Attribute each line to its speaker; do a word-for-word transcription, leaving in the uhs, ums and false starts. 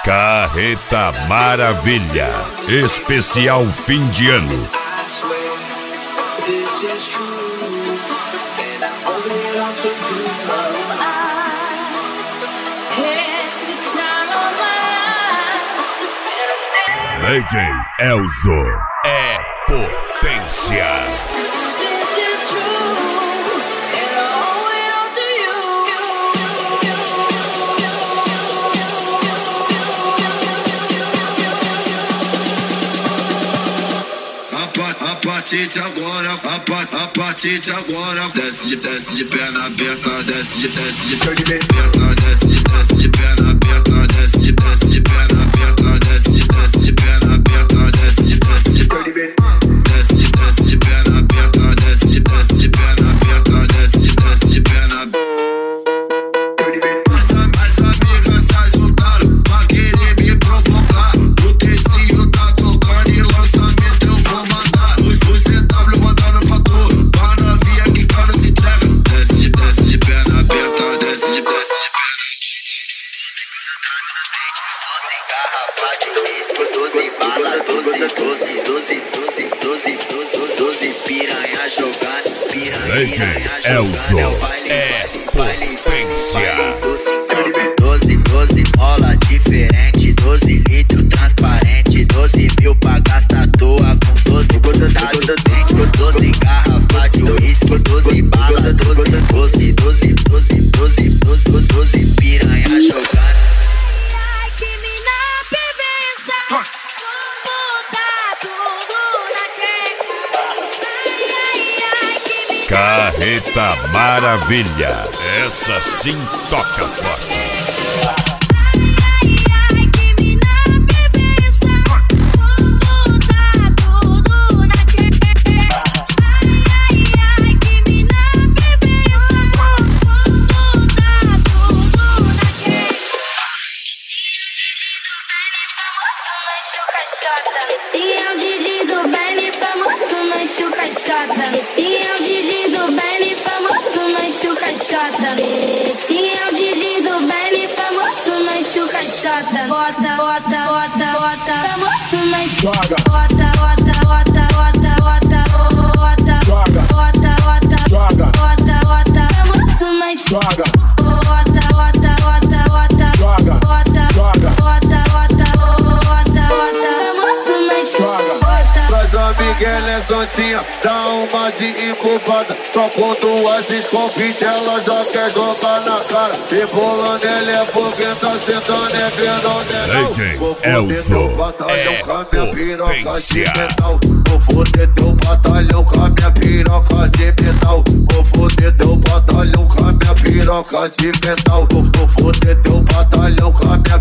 Speaker 1: Carreta Maravilha, especial fim de ano. D J Elzo é potência.
Speaker 2: A partir de agora, a, pa, a partir de agora, desce de, desce de perna aberta, desce de, desce de perna aberta, desce de, desce de perna aberta, desce de, desce de perna aberta, desce de, desce de perna aberta, desce de, desce de perna aberta, desce de, desce de perna aberta, desce de, desce de perna aberta, desce de, desce de perna aberta. As amigas se juntaram pra querer me provocar. O Tecinho tá tocando e lançamento eu vou mandar. O C W mandando pra tu, pra novinha que cara se entrega. Desce de, desce de perna aberta, desce de, desce de perna. doze garrafas de uísque, doze bala, doze, doze, doze, doze, doze, doze, doze piranha jogando, piranha
Speaker 1: D J Elzo é potência.
Speaker 2: doze, doze mola diferente, doze litro transparente, doze mil pra gastar à toa com doze gotado dente, doze garrafa de uísque, doze bala, doze, doze, doze, doze, doze, doze, doze piranha jogando.
Speaker 3: Ai, que mina bebeça, vou botar tudo na queca. Ai, ai, ai, que mina.
Speaker 1: Carreta Maravilha, essa sim toca forte.
Speaker 3: Esse é o Didi do baile famoso, mancho caixota. Esse é o Didi do baile famoso, mancho caixota. Esse é o Didi do baile famoso, mancho caixota. Bota, bota, bota, bota, famoso, mancho. Bota, bota, bota, bota, bota, bota, bota, bota, bota, bota, famoso, mancho. Bota, bota, bota, bota, bota, bota, bota, bota,
Speaker 2: Traz a Miguel Santinha, dá uma de incubada. Só com duas escopite ela já quer jogar na cara. Rebolando ele é porque tá sentando é vendo.
Speaker 1: D J Elzo é potência.
Speaker 2: Vou foder teu batalhão com a minha piroca de metal. Vou foder teu batalhão com a minha piroca de metal. Vou foder teu batalhão com a minha